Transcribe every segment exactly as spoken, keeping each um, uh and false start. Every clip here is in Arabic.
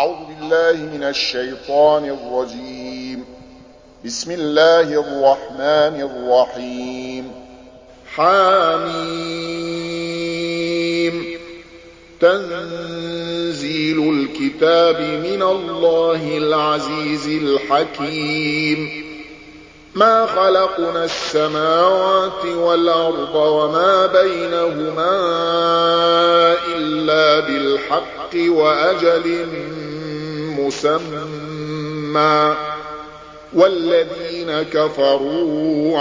أعوذ بالله من الشيطان الرجيم. بسم الله الرحمن الرحيم. حميم. تنزيل الكتاب من الله العزيز الحكيم. ما خلقنا السماوات والأرض وما بينهما إلا بالحق وأجل مسمى، والذين كفروا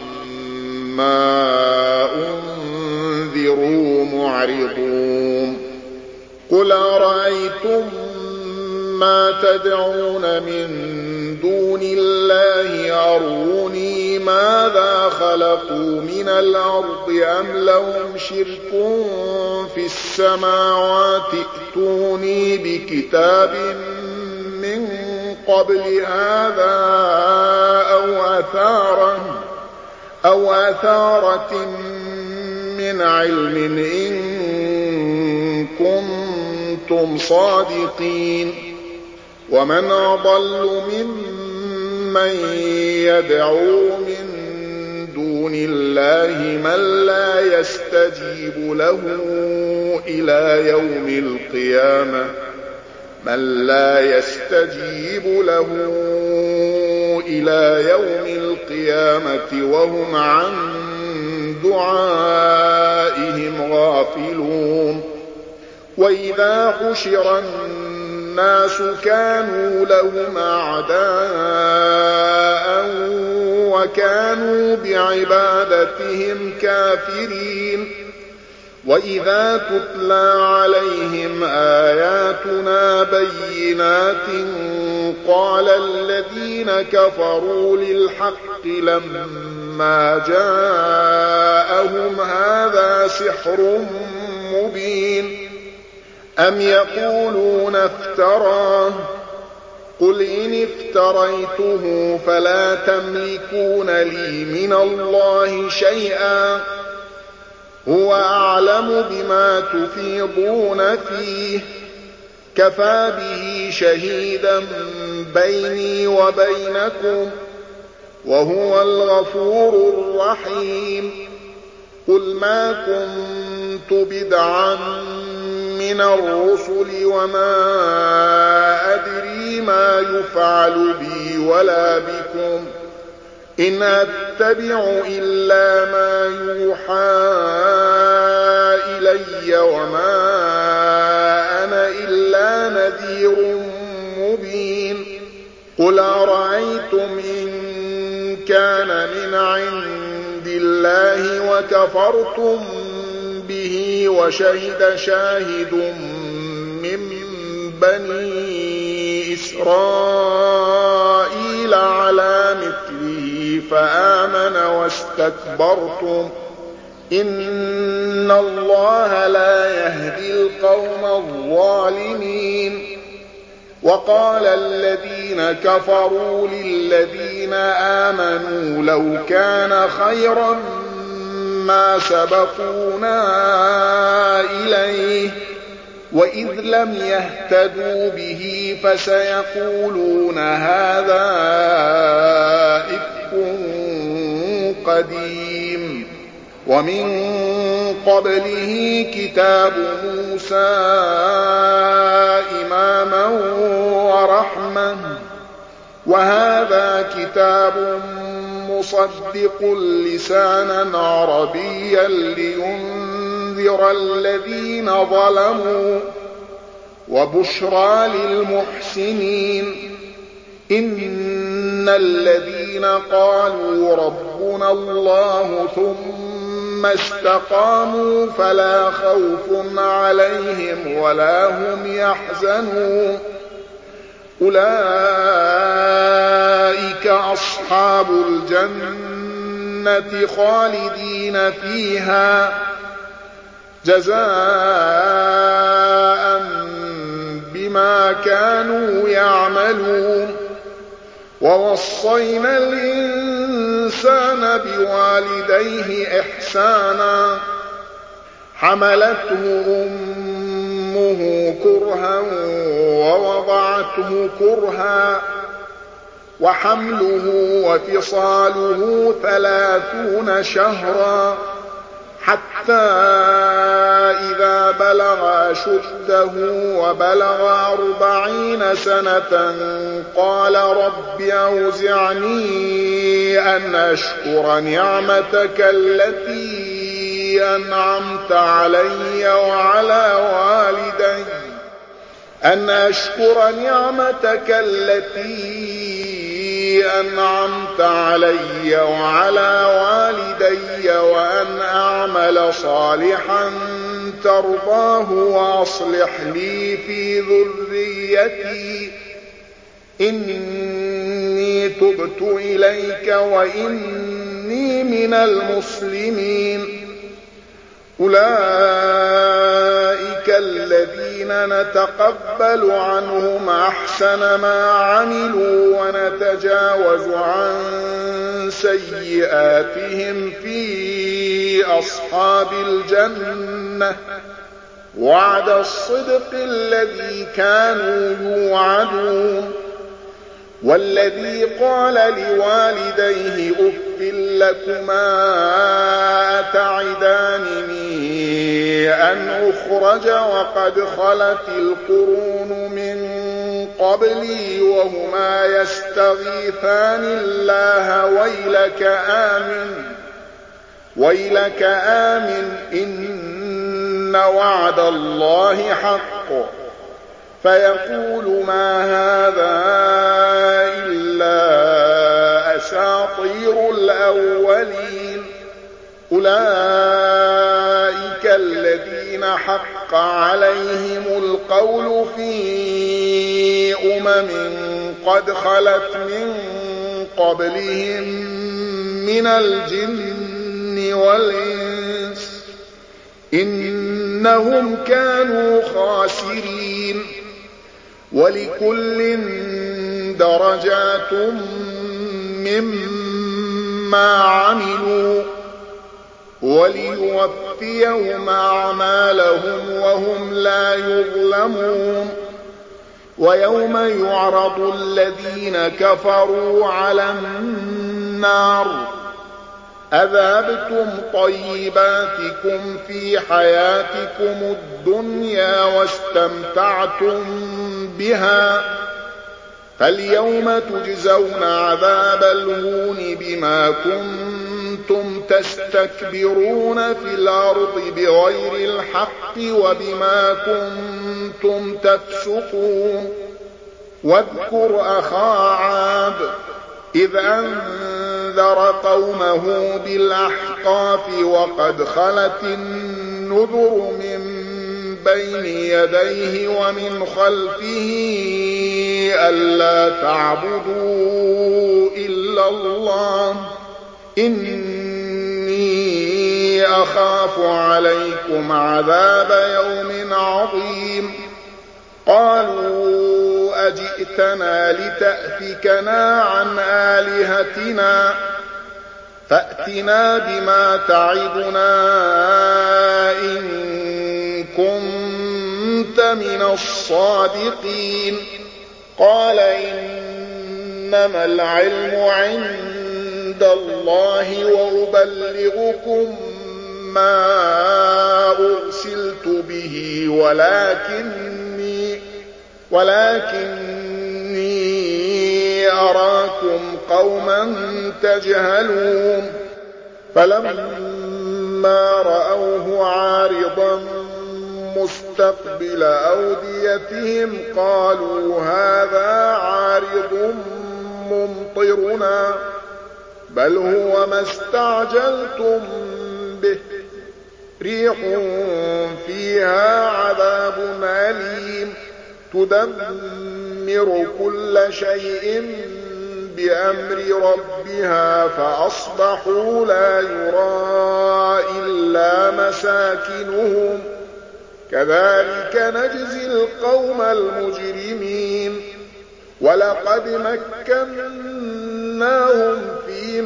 عما أنذروا معرضون. قل أرأيتم ما تدعون من دون الله أروني ماذا خلقوا من الأرض أم لهم شرك في السماوات ائتوني بكتاب من قبل هذا أو أثارة, أو أثارة من علم إن كنتم صادقين. ومن أضل ممن يدعو من دون الله من لا يستجيب له إلى يوم القيامة من لا يستجيب له إلى يوم القيامة وهم عن دعائهم غافلون. وإذا حشر الناس كانوا لهم أعداء وكانوا بعبادتهم كافرين. وإذا تتلى عليهم آياتنا بينات قال الذين كفروا للحق لما جاءهم هذا سحر مبين. أم يقولون افتراه قل إن افتريته فلا تملكون لي من الله شيئا هو أعلم بما تفيضون فيه كفى به شهيدا بيني وبينكم وهو الغفور الرحيم. قل ما كنت بدعا من الرسل وما أدري ما يفعل بي ولا بكم إن أتبع إلا ما يوحى إلي وما أنا إلا نذير مبين. قل أرأيتم إن كان من عند الله وكفرتم به وشهد شاهد من بني إسرائيل على مثله فآمن واستكبرتم إن الله لا يهدي القوم الظالمين. وقال الذين كفروا للذين آمنوا لو كان خيرا ما سبقونا إليه وإذ لم يهتدوا به فسيقولون هذا إفك قديم. ومن قبله كتاب موسى إماما ورحمة وهذا كتاب مصدق لسانا عربيا لينذر الذين ظلموا وبشرى للمحسنين. إن الذين قالوا ربنا الله ثم استقاموا فلا خوف عليهم ولا هم يحزنون أولئك أصحاب الجنة خالدين فيها جزاء بما كانوا يعملون. ووصينا الإنسان بوالديه إحسانا حملته أمه أمه كرها ووضعته كرها وحمله وفصاله ثلاثون شهرا حتى إذا بلغ أشده وبلغ أربعين سنة قال رب أوزعني أن أشكر نعمتك التي أنعمت علي وعلى والدي أن أشكر نعمتك التي أنعمت علي وعلى والدي وأن أعمل صالحا ترضاه وأصلح لي في ذريتي إني تبت إليك وإني من المسلمين أولئك الذين نتقبل عنهم أحسن ما عملوا ونتجاوز عن سيئاتهم في أصحاب الجنة وعد الصدق الذي كانوا يوعدون والذي قال لوالديه أف لكما أتعدانني أن أخرج وقد خلت القرون من قبلي وهما يستغيثان الله ويلك آمن ويلك آمن إن وعد الله حق فيقول ما هذا إلا أساطير الأولين أولئك الذين حق عليهم القول في أمم قد خلت من قبلهم من الجن والإنس إنهم كانوا خاسرين ولكل درجات مما عملوا وليوفيهم أعمالهم وهم لا يظلمون ويوم يعرض الذين كفروا على النار أذهبتم طيباتكم في حياتكم الدنيا واستمتعتم بها فاليوم تجزون عذاب الهون بما كنتم تستكبرون في الأرض بغير الحق وبما كنتم تفسقون واذكر أخا عاد إذ أنذر قومه بالأحقاف وقد خلت النذر من بين يديه ومن خلفه ألا تعبدوا إلا الله إني أخاف عليكم عذاب يوم عظيم قالوا أجئتنا لتأفكنا عن آلهتنا فأتنا بما تعدنا إن كنت من الصادقين قال إنما العلم عند الله وأبلغكم ما أرسلت به ولكني ولكني أراكم قوما تجهلون فلما رأوه عارضا مستقبل أوديتهم قالوا هذا عارض ممطرنا بل هو ما استعجلتم به ريح فيها عذاب أليم تدمر كل شيء بأمر ربها فأصبحوا لا يرى إلا مساكنهم كذلك نجزي القوم المجرمين ولقد مكناهم في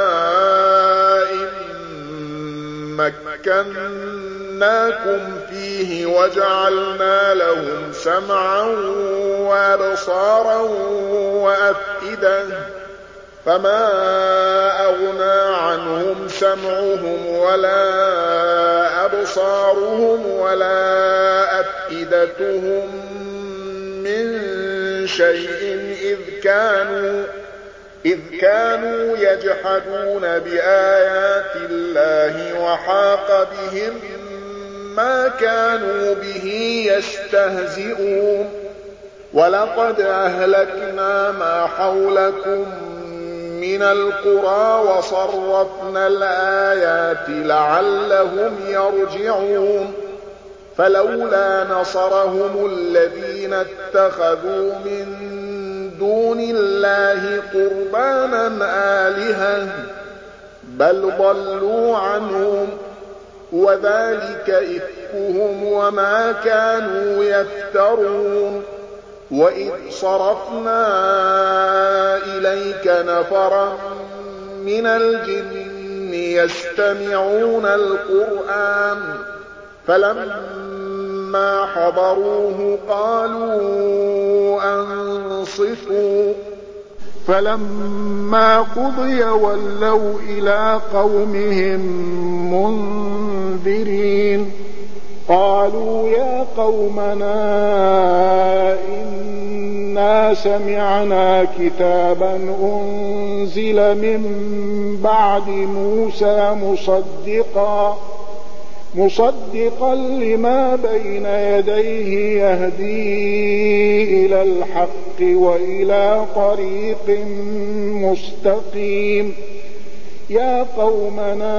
ماء مكناكم فيه فيه وجعلنا لهم سمعا وأبصارا وأفئدة فما أغنى عنهم سمعهم ولا أبصارهم ولا أفئدتهم من شيء إذ كانوا إذ كانوا يجحدون بآيات الله وحاق بهم ما كانوا به يستهزئون ولقد أهلكنا ما حولكم من القرى وصرفنا الآيات لعلهم يرجعون فلولا نصرهم الذين اتخذوا من دون الله قربانا آلهة بل ضلوا عنهم وذلك إفكهم وما كانوا يفترون وإذ صرفنا إليك نفرا من الجن يستمعون القرآن فلما حضروه قالوا أنصتوا فلما قضي ولوا إلى قومهم منذرين قالوا يا قومنا إنا سمعنا كتابا أنزل من بعد موسى مصدقا مصدقا لما بين يديه يهدي إلى الحق وإلى طريق مستقيم يا قومنا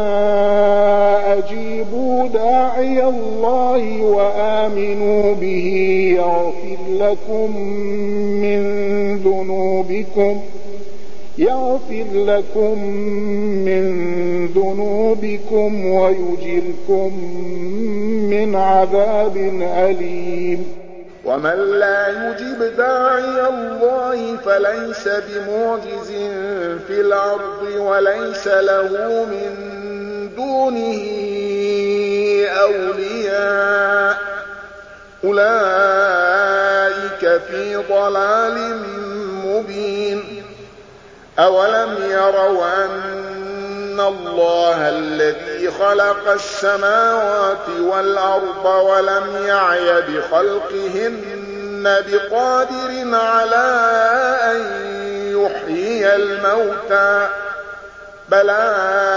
أجيبوا داعي الله وآمنوا به يغفر لكم من ذنوبكم يغفر لكم من ذنوبكم ويجركم من عذاب أليم ومن لا يجب داعي الله فليس بمعجز في الأرض وليس له من دونه أولياء أولئك في ضلال مبين أولم يروا أن الله الذي خلق السماوات والأرض ولم يعي بخلقهن بقادر على أن يحيي الموتى بلى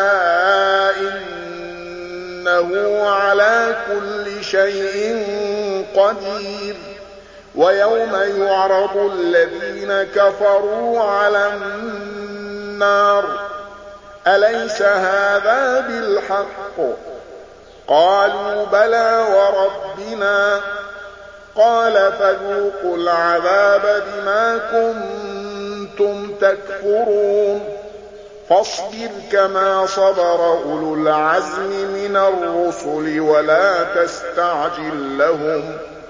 إنه على كل شيء قدير ويوم يعرض الذين كفروا على النار أليس هذا بالحق قالوا بلى وربنا قال فذوقوا العذاب بما كنتم تكفرون فاصبر كما صبر أولو العزم من الرسل ولا تستعجل لهم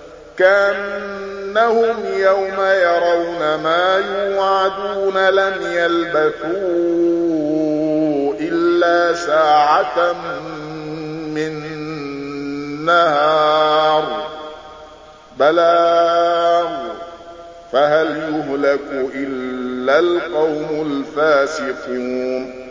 كأنهم يوم يرون ما يوعدون لم يلبثوا إلا ساعة من نهار بلاغ فهل يهلك إلا القوم الفاسقون